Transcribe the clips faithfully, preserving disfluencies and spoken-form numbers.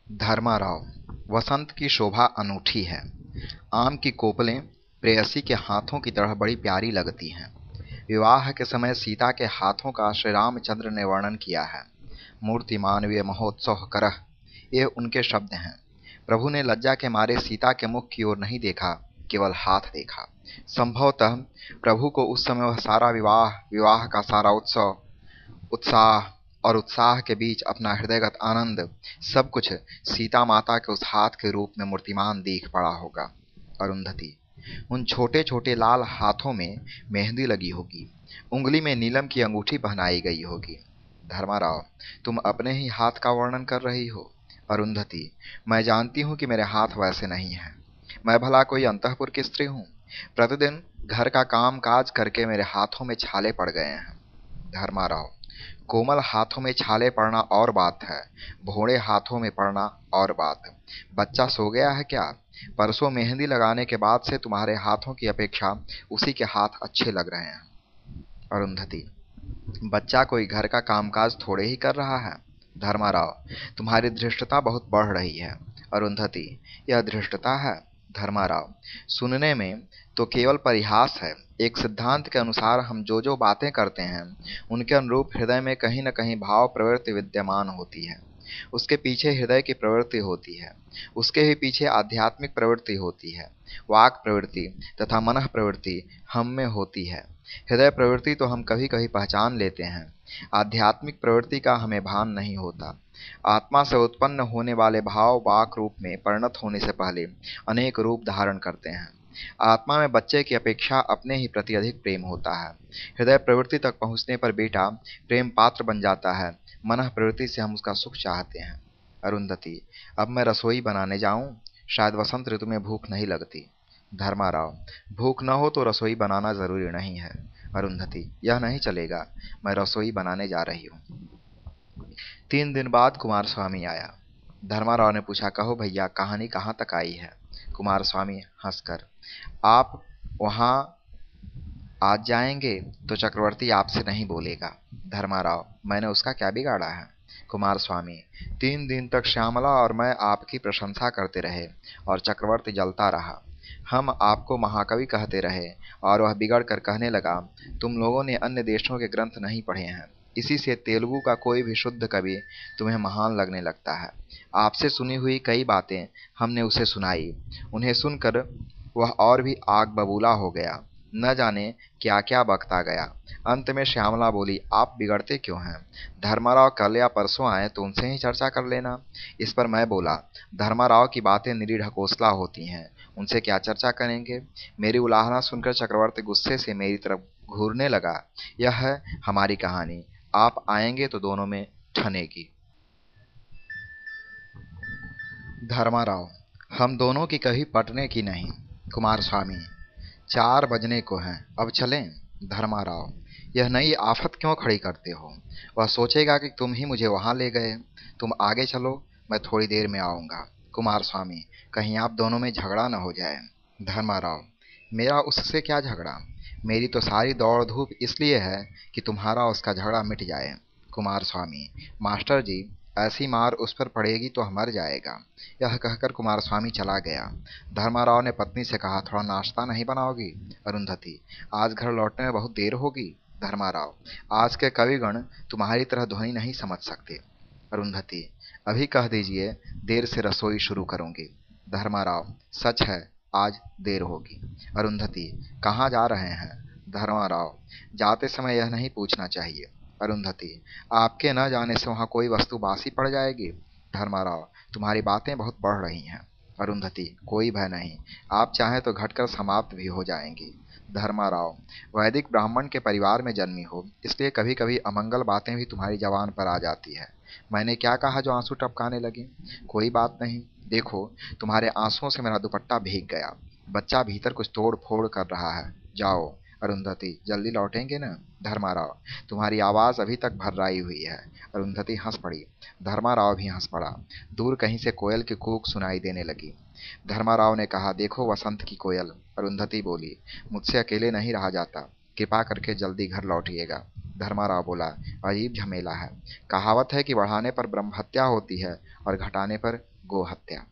धर्माराव। वसंत की शोभा अनूठी है। आम की कोपलें प्रेयसी के हाथों की तरह बड़ी प्यारी लगती हैं। विवाह के समय सीता के हाथों का श्री रामचंद्र ने वर्णन किया है। मूर्ति मानवीय महोत्सव करह, ये उनके शब्द हैं। प्रभु ने लज्जा के मारे सीता के मुख की ओर नहीं देखा, केवल हाथ देखा। संभवतः प्रभु को उस समय वह सारा विवाह विवाह का सारा उत्सव उत्साह और उत्साह के बीच अपना हृदयगत आनंद सब कुछ सीता माता के उस हाथ के रूप में मूर्तिमान दिख पड़ा होगा। अरुंधति। उन छोटे छोटे लाल हाथों में मेहंदी लगी होगी, उंगली में नीलम की अंगूठी पहनाई गई होगी। धर्माराव। तुम अपने ही हाथ का वर्णन कर रही हो। अरुंधति। मैं जानती हूं कि मेरे हाथ वैसे नहीं हैं। मैं भला कोई अंतःपुर की स्त्री हूं? प्रतिदिन घर का काम काज करके मेरे हाथों में छाले पड़ गए हैं। धर्माराव। कोमल हाथों में छाले पड़ना और बात है, भोड़े हाथों में पड़ना और बात। बच्चा सो गया है क्या? परसों मेहंदी लगाने के बाद से तुम्हारे हाथों की अपेक्षा उसी के हाथ अच्छे लग रहे हैं। अरुंधति। बच्चा कोई घर का कामकाज थोड़े ही कर रहा है। धर्माराव। तुम्हारी धृष्टता बहुत बढ़ रही है। अरुंधति। यह धृष्टता है? धर्माराव। सुनने में तो केवल परिहास है। एक सिद्धांत के अनुसार हम जो जो बातें करते हैं उनके अनुरूप हृदय में कहीं न कहीं भाव प्रवृत्ति विद्यमान होती है। उसके पीछे हृदय की प्रवृत्ति होती है, उसके ही पीछे आध्यात्मिक प्रवृत्ति होती है। वाक प्रवृत्ति तथा मनः प्रवृत्ति हम में होती है। हृदय प्रवृत्ति तो हम कभी कभी पहचान लेते हैं, आध्यात्मिक प्रवृत्ति का हमें भान नहीं होता। आत्मा से उत्पन्न होने वाले भाव वाक रूप में परिणत होने से पहले अनेक रूप धारण करते हैं। आत्मा में बच्चे की अपेक्षा अपने ही प्रति अधिक प्रेम होता है। हृदय प्रवृत्ति तक पहुंचने पर बेटा प्रेम पात्र बन जाता है। मनः प्रवृत्ति से हम उसका सुख चाहते हैं। अरुंधति। अब मैं रसोई बनाने जाऊं? शायद वसंत ऋतु में भूख नहीं लगती। धर्माराव। भूख न हो तो रसोई बनाना जरूरी नहीं है। अरुंधति। यह नहीं चलेगा, मैं रसोई बनाने जा रही हूँ। तीन दिन बाद कुमार स्वामी आया। धर्माराव ने पूछा, कहो भैया, कहानी कहाँ तक आई है? कुमार स्वामी हंसकर, आप वहां आज जाएंगे तो चक्रवर्ती आपसे नहीं बोलेगा। धर्माराव। मैंने उसका क्या बिगाड़ा है? कुमार स्वामी। तीन दिन तक श्यामला और मैं आपकी प्रशंसा करते रहे और चक्रवर्ती जलता रहा। हम आपको महाकवि कहते रहे और वह बिगड़ कर कहने लगा, तुम लोगों ने अन्य देशों के ग्रंथ नहीं पढ़े हैं, इसी से तेलुगु का कोई भी शुद्ध कवि तुम्हें महान लगने लगता है। आपसे सुनी हुई कई बातें हमने उसे सुनाई, उन्हें सुनकर वह और भी आग बबूला हो गया, न जाने क्या क्या बकता गया। अंत में श्यामला बोली, आप बिगड़ते क्यों हैं? धर्माराव कल या परसों आए तो उनसे ही चर्चा कर लेना। इस पर मैं बोला, धर्माराव की बातें निरी ढकोसला होती हैं, उनसे क्या चर्चा करेंगे? मेरी उलाहना सुनकर चक्रवर्ती गुस्से से मेरी तरफ घूरने लगा। यह है हमारी कहानी, आप आएंगे तो दोनों में ठनेगी। धर्माराव। हम दोनों की कभी पटने की नहीं। कुमार स्वामी। चार बजने को हैं, अब चलें? धर्माराव। यह नई आफत क्यों खड़ी करते हो? वह सोचेगा कि तुम ही मुझे वहां ले गए। तुम आगे चलो, मैं थोड़ी देर में आऊंगा। कुमार स्वामी। कहीं आप दोनों में झगड़ा न हो जाए। धर्माराव। मेरा उससे क्या झगड़ा? मेरी तो सारी दौड़ धूप इसलिए है कि तुम्हारा उसका झगड़ा मिट जाए। कुमार स्वामी। मास्टर जी, ऐसी मार उस पर पड़ेगी तो मर जाएगा। यह कहकर कुमार स्वामी चला गया। धर्माराव ने पत्नी से कहा, थोड़ा नाश्ता नहीं बनाओगी? अरुंधति। आज घर लौटने में बहुत देर होगी। धर्माराव। आज के कविगण तुम्हारी तरह ध्वनि नहीं समझ सकते। अरुंधति। अभी कह दीजिए, देर से रसोई शुरू करूंगी। धर्माराव। सच है, आज देर होगी। अरुंधति। कहाँ जा रहे हैं? धर्माराव। जाते समय यह नहीं पूछना चाहिए। अरुंधति। आपके न जाने से वहां कोई वस्तु बासी पड़ जाएगी। धर्माराव। तुम्हारी बातें बहुत बढ़ रही हैं। अरुंधति। कोई भय नहीं, आप चाहें तो घटकर समाप्त भी हो जाएंगी। धर्माराव। वैदिक ब्राह्मण के परिवार में जन्मी हो, इसलिए कभी कभी अमंगल बातें भी तुम्हारी जबान पर आ जाती है। मैंने क्या कहा जो आंसू टपकाने लगी? कोई बात नहीं, देखो तुम्हारे आंसुओं से मेरा दुपट्टा भीग गया। बच्चा भीतर कुछ तोड़ फोड़ कर रहा है, जाओ। अरुंधति। जल्दी लौटेंगे ना? धर्माराव। तुम्हारी आवाज अभी तक भर्राई हुई है। अरुंधति हंस पड़ी। धर्माराव भी हंस पड़ा। दूर कहीं से कोयल की कूक सुनाई देने लगी। धर्माराव ने कहा, देखो वसंत की कोयल। अरुंधति बोली, मुझसे अकेले नहीं रहा जाता, कृपा करके जल्दी घर लौटिएगा। धर्माराव बोला, अजीब झमेला है। कहावत है कि बढ़ाने पर ब्रह्म हत्या होती है और घटाने पर गो हत्या।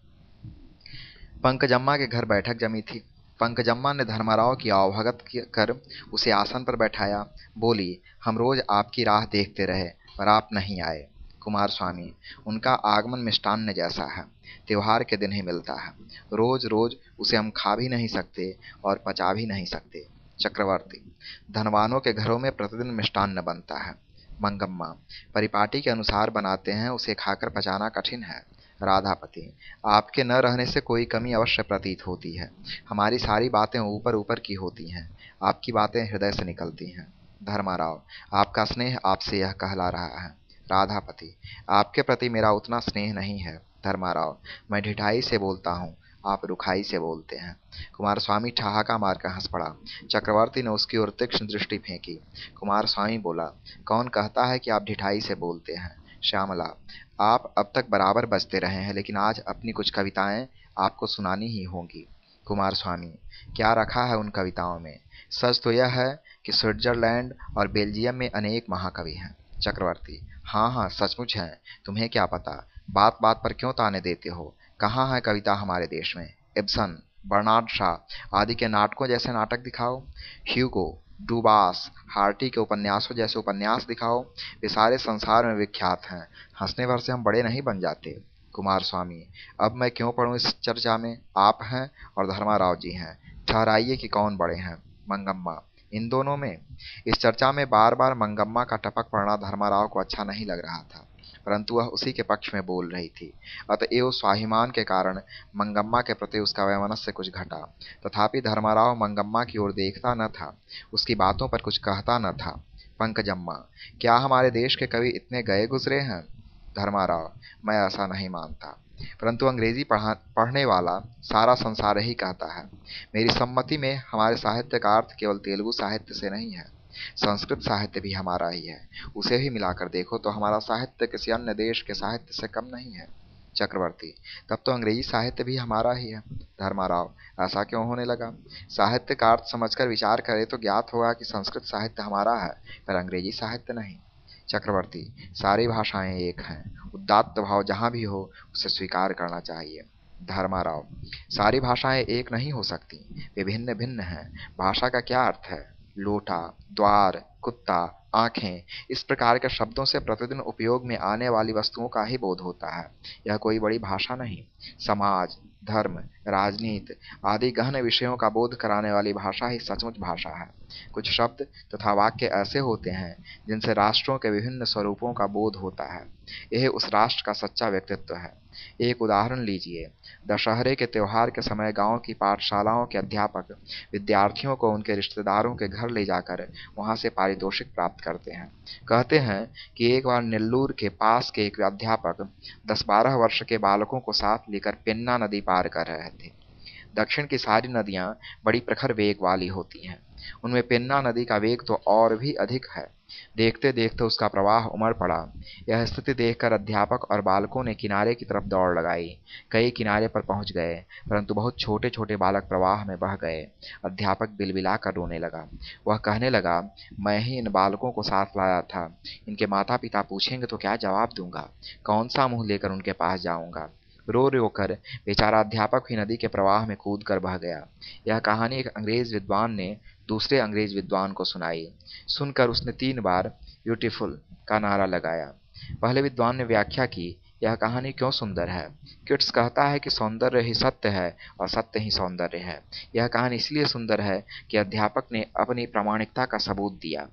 पंकजम्मा के घर बैठक जमी थी। पंकजम्मा ने धर्माराव की आवभगत कर उसे आसन पर बैठाया। बोली, हम रोज आपकी राह देखते रहे पर आप नहीं आए। कुमार स्वामी, उनका आगमन मिष्टान्न जैसा है, त्योहार के दिन ही मिलता है। रोज रोज उसे हम खा भी नहीं सकते और पचा भी नहीं सकते। चक्रवर्ती, धनवानों के घरों में प्रतिदिन मिष्टान्न बनता है। मंगम्मा, परिपाटी के अनुसार बनाते हैं, उसे खाकर पचाना कठिन है। राधापति, आपके न रहने से कोई कमी अवश्य प्रतीत होती है। हमारी सारी बातें ऊपर ऊपर की होती हैं, आपकी बातें हृदय से निकलती हैं। धर्माराव, आपका स्नेह आपसे यह कहला रहा है। राधापति, आपके प्रति मेरा उतना स्नेह नहीं है। धर्माराव, मैं ढिठाई से बोलता हूँ, आप रुखाई से बोलते हैं। कुमार स्वामी ठहाका मारकर हंस पड़ा। चक्रवर्ती ने उसकी ओर तीक्ष्ण दृष्टि फेंकी। कुमार स्वामी बोला, कौन कहता है कि आप ढिठाई से बोलते हैं? श्यामला, आप अब तक बराबर बचते रहे हैं, लेकिन आज अपनी कुछ कविताएं आपको सुनानी ही होंगी। कुमार स्वामी, क्या रखा है उन कविताओं में? सच तो यह है कि स्विट्जरलैंड और बेल्जियम में अनेक महाकवि हैं। चक्रवर्ती, हाँ हाँ सचमुच हैं, तुम्हें क्या पता, बात बात पर क्यों ताने देते हो? कहाँ है कविता हमारे देश में? इब्सन, बर्नार्ड शॉ आदि के नाटकों जैसे नाटक दिखाओ। ह्यूगो, डुबास, हार्टी के उपन्यासों जैसे उपन्यास दिखाओ। वे सारे संसार में विख्यात हैं, हंसने भर से हम बड़े नहीं बन जाते। कुमार स्वामी, अब मैं क्यों पढ़ूं इस चर्चा में? आप हैं और धर्माराव जी हैं, ठहराइए कि कौन बड़े हैं। मंगम्मा, इन दोनों में? इस चर्चा में बार बार मंगम्मा का टपक पड़ना धर्माराव को अच्छा नहीं लग रहा था, परंतु वह उसी के पक्ष में बोल रही थी। अतएव स्वाभिमान के कारण मंगम्मा के प्रति उसका वैमनस्य कुछ घटा। तथापि धर्माराव मंगम्मा की ओर देखता न था, उसकी बातों पर कुछ कहता न था। पंकजम्मा, क्या हमारे देश के कवि इतने गए गुजरे हैं? धर्माराव, मैं ऐसा नहीं मानता, परंतु अंग्रेजी पढ़ा पढ़ने वाला सारा संसार ही कहता है। मेरी सम्मति में हमारे साहित्य का अर्थ केवल तेलुगु साहित्य से नहीं है, संस्कृत साहित्य भी हमारा ही है। उसे भी मिलाकर देखो तो हमारा साहित्य किसी अन्य देश के साहित्य से कम नहीं है। चक्रवर्ती, तब तो अंग्रेजी साहित्य भी हमारा ही है। धर्माराव, ऐसा क्यों होने लगा? साहित्य का अर्थ समझकर विचार करें तो ज्ञात होगा कि संस्कृत साहित्य हमारा है पर अंग्रेजी साहित्य नहीं। चक्रवर्ती, सारी भाषाएं एक हैं, उदात्त भाव जहां भी हो उसे स्वीकार करना चाहिए। धर्माराव, सारी भाषाएं एक नहीं हो सकती, वे भिन्न भिन्न हैं। भाषा का क्या अर्थ है? लोटा, द्वार, कुत्ता, आंखें, इस प्रकार के शब्दों से प्रतिदिन उपयोग में आने वाली वस्तुओं का ही बोध होता है। यह कोई बड़ी भाषा नहीं। समाज, धर्म, राजनीति आदि गहन विषयों का बोध कराने वाली भाषा ही सचमुच भाषा है। कुछ शब्द तथा वाक्य ऐसे होते हैं जिनसे राष्ट्रों के विभिन्न स्वरूपों का बोध होता है। यह उस राष्ट्र का सच्चा व्यक्तित्व है। एक उदाहरण लीजिए, दशहरे के त्योहार के समय गांव की पाठशालाओं के अध्यापक विद्यार्थियों को उनके रिश्तेदारों के घर ले जाकर वहां से पारितोषिक प्राप्त करते हैं। कहते हैं कि एक बार नेल्लूर के पास के एक अध्यापक दस बारह वर्ष के बालकों को साथ लेकर पेन्ना नदी पार कर रहे थे। दक्षिण की सारी नदियां बड़ी प्रखर वेग वाली होती हैं, उनमें पेन्ना नदी का वेग तो और भी अधिक है। देखते देखते उसका प्रवाह उमड़ पड़ा। यह स्थिति देखकर अध्यापक और बालकों ने किनारे की तरफ दौड़ लगाई। कई किनारे पर पहुंच गए, परंतु बहुत छोटे छोटे बालक प्रवाह में बह गए। अध्यापक बिलबिलाकर रोने लगा। वह कहने लगा, मैं ही इन बालकों को साथ लाया था, इनके माता पिता पूछेंगे तो क्या जवाब दूंगा? कौन सा मुंह लेकर उनके पास जाऊंगा? रो रो कर बेचारा अध्यापक ही नदी के प्रवाह में कूद कर बह गया। यह कहानी एक अंग्रेज विद्वान ने दूसरे अंग्रेज विद्वान को सुनाई। सुनकर उसने तीन बार ब्यूटीफुल का नारा लगाया। पहले विद्वान ने व्याख्या की, यह कहानी क्यों सुंदर है? किट्स कहता है कि सौंदर्य ही सत्य है और सत्य ही सौंदर्य है। यह कहानी इसलिए सुंदर है कि अध्यापक ने अपनी प्रामाणिकता का सबूत दिया।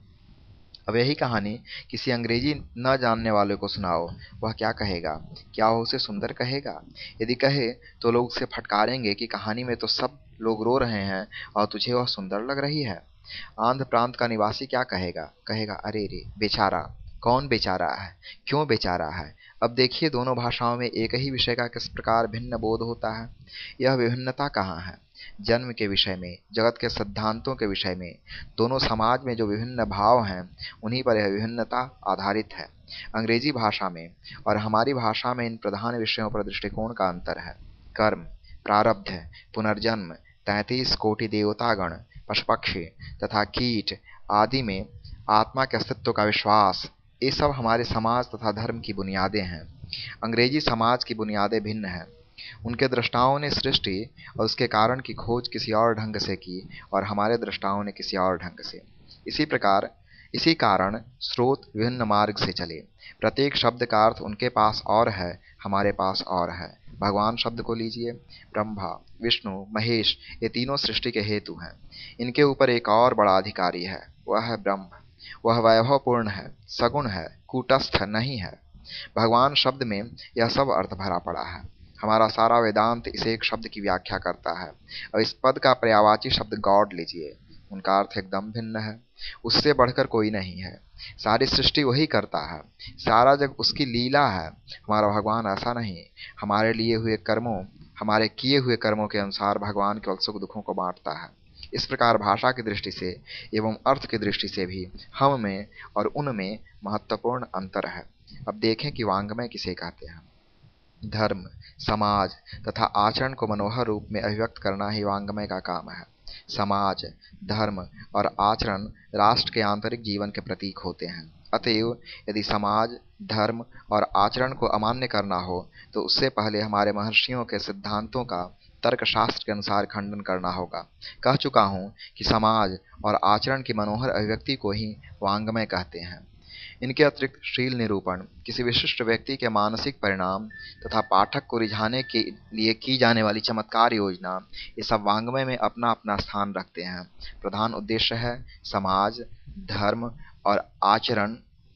अब यही कहानी किसी अंग्रेजी न जानने वाले को सुनाओ, वह क्या कहेगा? क्या वह उसे सुंदर कहेगा? यदि कहे तो लोग उसे फटकारेंगे कि कहानी में तो सब लोग रो रहे हैं और तुझे वह सुंदर लग रही है। आंध्र प्रांत का निवासी क्या कहेगा? कहेगा, अरे रे बेचारा। कौन बेचारा है? क्यों बेचारा है? अब देखिए, दोनों भाषाओं में एक ही विषय का किस प्रकार भिन्न बोध होता है। यह विभिन्नता कहाँ है? जन्म के विषय में, जगत के सिद्धांतों के विषय में। दोनों समाज में जो विभिन्न भाव हैं उन्हीं पर यह विभिन्नता आधारित है। अंग्रेजी भाषा में और हमारी भाषा में इन प्रधान विषयों पर दृष्टिकोण का अंतर है। कर्म, प्रारब्ध, पुनर्जन्म, तैंतीस कोटि देवतागण, पशु पक्षी तथा कीट आदि में आत्मा के अस्तित्व का विश्वास, ये सब हमारे समाज तथा धर्म की बुनियादें हैं। अंग्रेजी समाज की बुनियादें भिन्न हैं। उनके दृष्टाओं ने सृष्टि और उसके कारण की खोज किसी और ढंग से की और हमारे दृष्टाओं ने किसी और ढंग से। इसी प्रकार इसी कारण स्रोत विभिन्न मार्ग से चले। प्रत्येक शब्द का अर्थ उनके पास और है, हमारे पास और है। भगवान शब्द को लीजिए। ब्रह्मा, विष्णु, महेश, ये तीनों सृष्टि के हेतु हैं। इनके ऊपर एक और बड़ा अधिकारी है, वह है ब्रह्म। वह वैभवपूर्ण है, सगुण है, कूटस्थ नहीं है। भगवान शब्द में यह सब अर्थ भरा पड़ा है। हमारा सारा वेदांत इस एक शब्द की व्याख्या करता है। और इस पद का पर्यायवाची शब्द गॉड लीजिए, उनका अर्थ एकदम भिन्न है। उससे बढ़कर कोई नहीं है। सारी सृष्टि वही करता है, सारा जग उसकी लीला है। हमारा भगवान ऐसा नहीं। हमारे लिए हुए कर्मों हमारे किए हुए कर्मों के अनुसार भगवान केवल सुख दुखों को बांटता है। इस प्रकार भाषा की दृष्टि से एवं अर्थ की दृष्टि से भी हम में और उनमें महत्वपूर्ण अंतर है। अब देखें कि वांग्मय किसे कहते हैं। धर्म, समाज तथा आचरण को मनोहर रूप में अभिव्यक्त करना ही वांग्मय का काम है। समाज, धर्म और आचरण राष्ट्र के आंतरिक जीवन के प्रतीक होते हैं। अतएव यदि समाज, धर्म और आचरण को अमान्य करना हो तो उससे पहले हमारे महर्षियों के सिद्धांतों का तर्कशास्त्र के अनुसार खंडन करना होगा। कह चुका हूँ कि समाज और आचरण की मनोहर अभिव्यक्ति को ही वांग्मय कहते हैं। इनके अतिरिक्त शील निरूपण, किसी विशिष्ट व्यक्ति के मानसिक परिणाम तथा पाठक को रिझाने के लिए की जाने वाली चमत्कार योजना, ये सब वांग्मय में अपना अपना स्थान रखते हैं। प्रधान उद्देश्य है समाज, धर्म और आचरण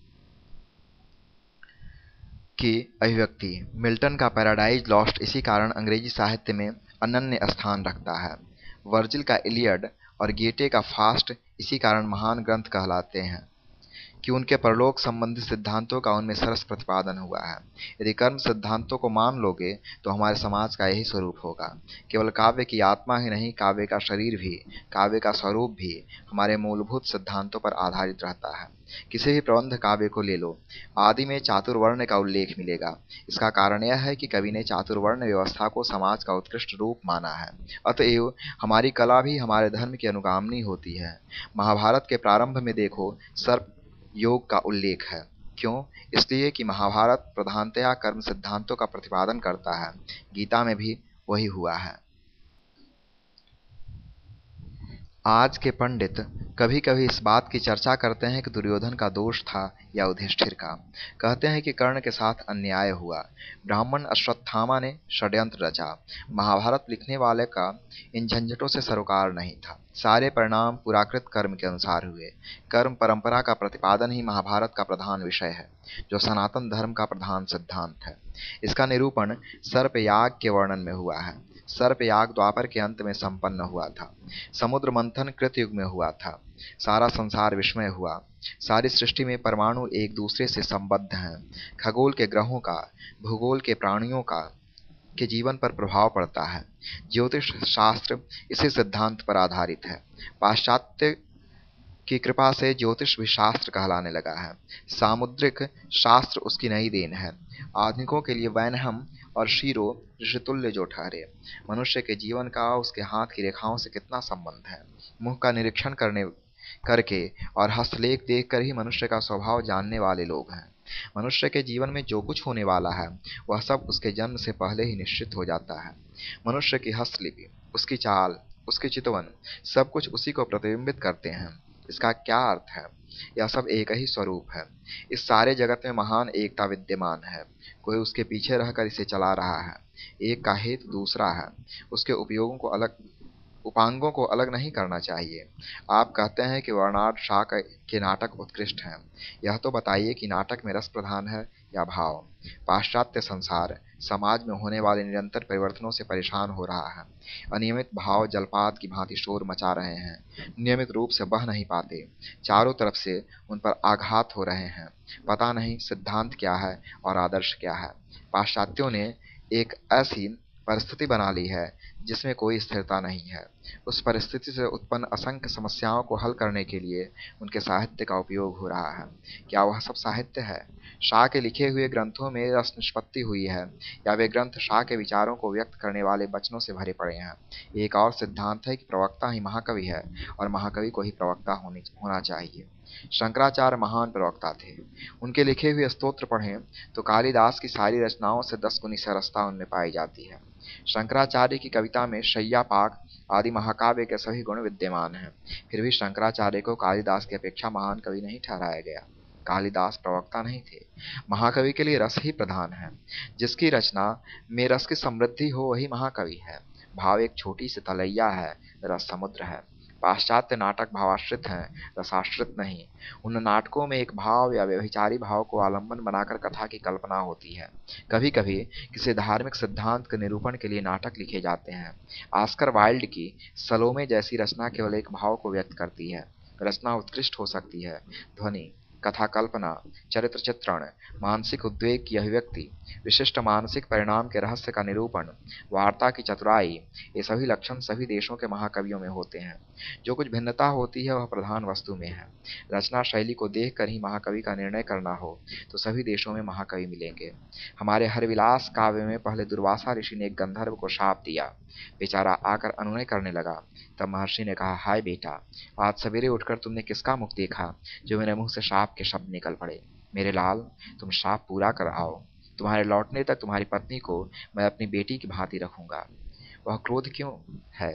की अभिव्यक्ति। मिल्टन का पैराडाइज लॉस्ट इसी कारण अंग्रेजी साहित्य में अनन्य स्थान रखता है। वर्जिल का इलियड और गेटे का फास्ट इसी कारण महान ग्रंथ कहलाते हैं कि उनके परलोक संबंधी सिद्धांतों का उनमें सरस प्रतिपादन हुआ है। यदि कर्म सिद्धांतों को मान लोगे तो हमारे समाज का यही स्वरूप होगा। केवल काव्य की आत्मा ही नहीं, काव्य का शरीर भी, काव्य का स्वरूप भी हमारे मूलभूत सिद्धांतों पर आधारित रहता है। किसी भी प्रबंध काव्य को ले लो, आदि में चातुर्वर्ण का उल्लेख मिलेगा। इसका कारण यह है कि कवि ने चातुर्वर्ण व्यवस्था को समाज का उत्कृष्ट रूप माना है। अतएव हमारी कला भी हमारे धर्म की अनुगामिनी होती है। महाभारत के प्रारंभ में देखो, सर्प योग का उल्लेख है। क्यों? इसलिए कि महाभारत प्रधानतया कर्म सिद्धांतों का प्रतिपादन करता है। गीता में भी वही हुआ है। आज के पंडित कभी कभी इस बात की चर्चा करते हैं कि दुर्योधन का दोष था या युधिष्ठिर का। कहते हैं कि कर्ण के साथ अन्याय हुआ। ब्राह्मण अश्वत्थामा ने षड्यंत्र रचा। महाभारत लिखने वाले का इन झंझटों से सरोकार नहीं था। सारे परिणाम पुराकृत कर्म के अनुसार हुए। कर्म परंपरा का प्रतिपादन ही महाभारत का प्रधान विषय है, जो सनातन धर्म का प्रधान सिद्धांत है। इसका निरूपण सर्पयाग के वर्णन में हुआ है। सर्पयाग द्वापर के अंत में संपन्न हुआ था। समुद्र मंथन कृतयुग में हुआ था। सारा संसार विस्मय हुआ। सारी सृष्टि में परमाणु एक दूसरे से संबद्ध हैं। खगोल के ग्रहों का, भूगोल के प्राणियों का के जीवन पर प्रभाव पड़ता है। ज्योतिष शास्त्र इसी सिद्धांत पर आधारित है। पाश्चात्य की कृपा से ज्योतिष भी शास्त्र कहलाने लगा है। सामुद्रिक शास्त्र उसकी नई देन है। आधुनिकों के लिए वैनहम और शीरो ऋषितुल्य जो ठहरे। मनुष्य के जीवन का उसके हाथ की रेखाओं से कितना संबंध है। मुख का निरीक्षण करने करके और हस्तलेख देखकर ही मनुष्य का स्वभाव जानने वाले लोग हैं। मनुष्य के जीवन में जो कुछ होने वाला है वह सब उसके जन्म से पहले ही निश्चित हो जाता है। मनुष्य की हस्तलिपि, उसकी चाल, उसके चितवन, सब कुछ उसी को प्रतिबिंबित करते हैं। इसका क्या अर्थ है? यह सब एक ही स्वरूप है। इस सारे जगत में महान एकता विद्यमान है। कोई उसके पीछे रहकर इसे चला रहा है। एक का हेतु दूसरा है। उसके उपयोगों को अलग उपांगों को अलग नहीं करना चाहिए। आप कहते हैं कि बर्नार्ड शॉ के नाटक उत्कृष्ट हैं। यह तो बताइए कि नाटक में रस प्रधान है या भाव। पाश्चात्य संसार समाज में होने वाले निरंतर परिवर्तनों से परेशान हो रहा है। अनियमित भाव जलपात की भांति शोर मचा रहे हैं। नियमित रूप से बह नहीं पाते। चारों तरफ से उन पर आघात हो रहे हैं। पता नहीं सिद्धांत क्या है और आदर्श क्या है। पाश्चात्यों ने एक ऐसी परिस्थिति बना ली है जिसमें कोई स्थिरता नहीं है। उस परिस्थिति से उत्पन्न असंख्य समस्याओं को हल करने के लिए उनके साहित्य का उपयोग हो रहा है। क्या वह सब साहित्य है? शाह के लिखे हुए ग्रंथों में रस निष्पत्ति हुई है या वे ग्रंथ शाह के विचारों को व्यक्त करने वाले वचनों से भरे पड़े हैं? एक और सिद्धांत है कि प्रवक्ता ही महाकवि है और महाकवि को ही प्रवक्ता होनी होना चाहिए। शंकराचार्य महान प्रवक्ता थे। उनके लिखे हुए स्तोत्र पढ़ें तो कालिदास की सारी रचनाओं से दस गुनी सरसता उनमें पाई जाती है। शंकराचार्य की कविता में शय्या पाक आदि महाकाव्य के सभी गुण विद्यमान हैं। फिर भी शंकराचार्य को कालिदास की अपेक्षा महान कवि नहीं ठहराया गया। कालिदास प्रवक्ता नहीं थे। महाकवि के लिए रस ही प्रधान है। जिसकी रचना में रस की समृद्धि हो वही महाकवि है। भाव एक छोटी सी तलैया है, रस समुद्र है। पाश्चात्य नाटक भावाश्रित हैं, रसाश्रित नहीं। उन नाटकों में एक भाव या व्यभिचारी भाव को आलंबन बनाकर कथा की कल्पना होती है। कभी कभी किसी धार्मिक सिद्धांत के निरूपण के लिए नाटक लिखे जाते हैं। ऑस्कर वाइल्ड की सलोमे जैसी रचना केवल एक भाव को व्यक्त करती है। रचना उत्कृष्ट हो सकती है। ध्वनि, कथा कल्पना, चरित्र चित्रण, मानसिक उद्वेग की अभिव्यक्ति, विशिष्ट मानसिक परिणाम के रहस्य का निरूपण, वार्ता की चतुराई, ये सभी लक्षण सभी देशों के महाकवियों में होते हैं। जो कुछ भिन्नता होती है वह प्रधान वस्तु में है। रचना शैली को देखकर ही महाकवि का निर्णय करना हो तो सभी देशों में महाकवि मिलेंगे। हमारे हरविलास काव्य में पहले दुर्वासा ऋषि ने एक गंधर्व को शाप दिया। बेचारा आकर अनुनय करने लगा। तब महर्षि ने कहा, हाय बेटा, आज सवेरे उठकर तुमने किसका मुख देखा जो मेरे मुंह से शाप के शब्द निकल पड़े। मेरे लाल, तुम शाप पूरा कर आओ। तुम्हारे लौटने तक तुम्हारी पत्नी को मैं अपनी बेटी की भांति रखूंगा। वह क्रोध क्यों है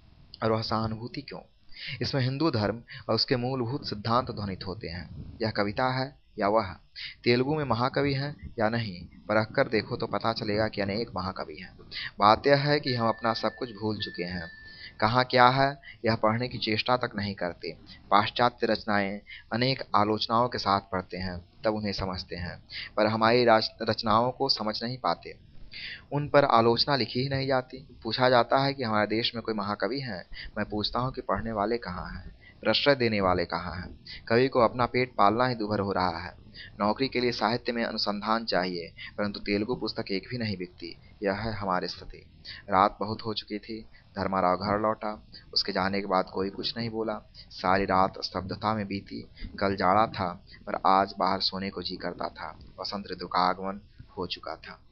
और वह सहानुभूति क्यों? इसमें हिंदू धर्म और उसके मूलभूत सिद्धांत ध्वनित होते हैं। यह कविता है या वह? तेलुगु में महाकवि हैं या नहीं, परख कर देखो तो पता चलेगा कि अनेक महाकवि हैं। बात यह है कि हम अपना सब कुछ भूल चुके हैं। कहाँ क्या है यह पढ़ने की चेष्टा तक नहीं करते। पाश्चात्य रचनाएं अनेक आलोचनाओं के साथ पढ़ते हैं, तब उन्हें समझते हैं, पर हमारी रचनाओं को समझ नहीं पाते। उन पर आलोचना लिखी ही नहीं जाती। पूछा जाता है कि हमारे देश में कोई महाकवि हैं। मैं पूछता हूँ कि पढ़ने वाले कहाँ हैं, प्रश्रय देने वाले कहाँ हैं? कवि को अपना पेट पालना ही दूभर हो रहा है। नौकरी के लिए साहित्य में अनुसंधान चाहिए, परंतु तेलुगु पुस्तक एक भी नहीं बिकती। यह है हमारी स्थिति। रात बहुत हो चुकी थी। धर्माराव घर लौटा। उसके जाने के बाद कोई कुछ नहीं बोला। सारी रात स्तब्धता में बीती। कल जाड़ा था पर आज बाहर सोने को जी करता था। वसंत ऋतु का आगमन हो चुका था।